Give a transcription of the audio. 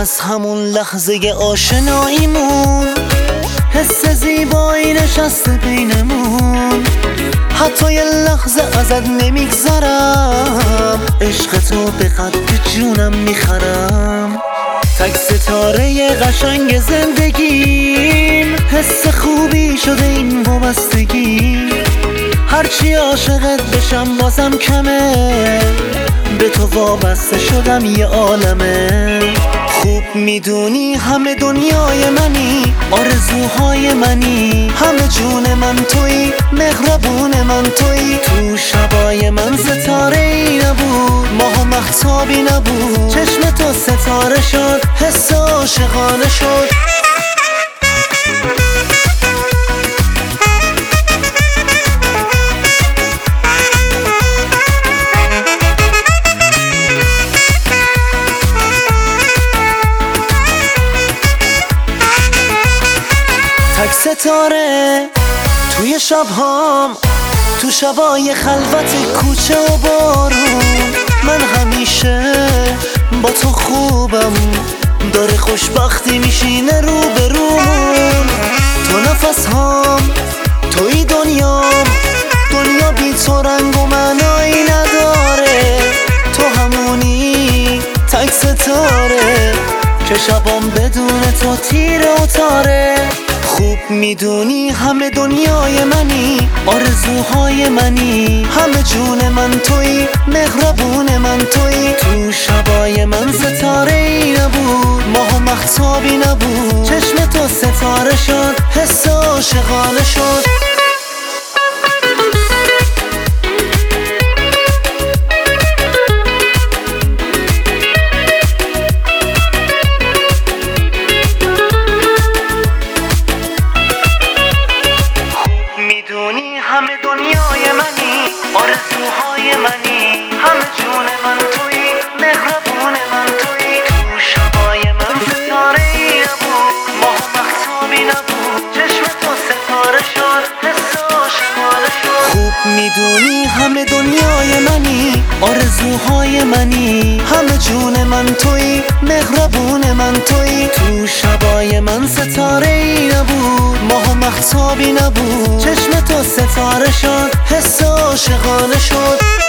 از همون لحظه آشناییمون حس زیبایی نشسته بینمون. حتی یه لحظه ازت نمیگذرم، عشق تو به قد جونم میخرم. تک ستاره قشنگ زندگیم، حس خوبی شده این وابستگی. هرچی عاشقت بشم بازم کمه، به تو وابسته شدم یه عالمه. خوب میدونی همه دنیای منی، آرزوهای منی، همه جون من تویی، مهربون من تویی. تو شبای من ستاره ای نبود، ماه و مهتابی نبود، چشم تو ستاره شد، حس عاشقانه شد. تک ستاره توی شبهام، تو شبای خلوت کوچه و بارون. من همیشه با تو خوبم، داره خوشبختی میشینه رو به رومون. تو نفس هام، توی دنیام، دنیا بی تو رنگ و معنایی نداره. تو همونی تک ستاره که شبام بدون تو تیره و تاره. خوب میدونی همه دنیای منی، آرزوهای منی، همه جون من تویی، مهربون من تویی. تو شبای من ستاره ای نبود، ماه و مهتابی نبود، چشم تو ستاره شد، حس عاشقانه شد. میدونی همه دنیای منی، آرزوهای منی، همه جون من تویی، مهربون من تویی. تو شبای من ستاره ای نبود، ماه و مهتابی نبود، چشم تو ستاره شد، حس عاشقانه شد. خوب میدونی همه دنیای منی، آرزوهای منی، همه جون من تویی، مهربون من تویی. تو شبای من ستاره ای نبود، ماه و مهتابی نبود، چشم تو ستاره شد، حس عاشقانه شد.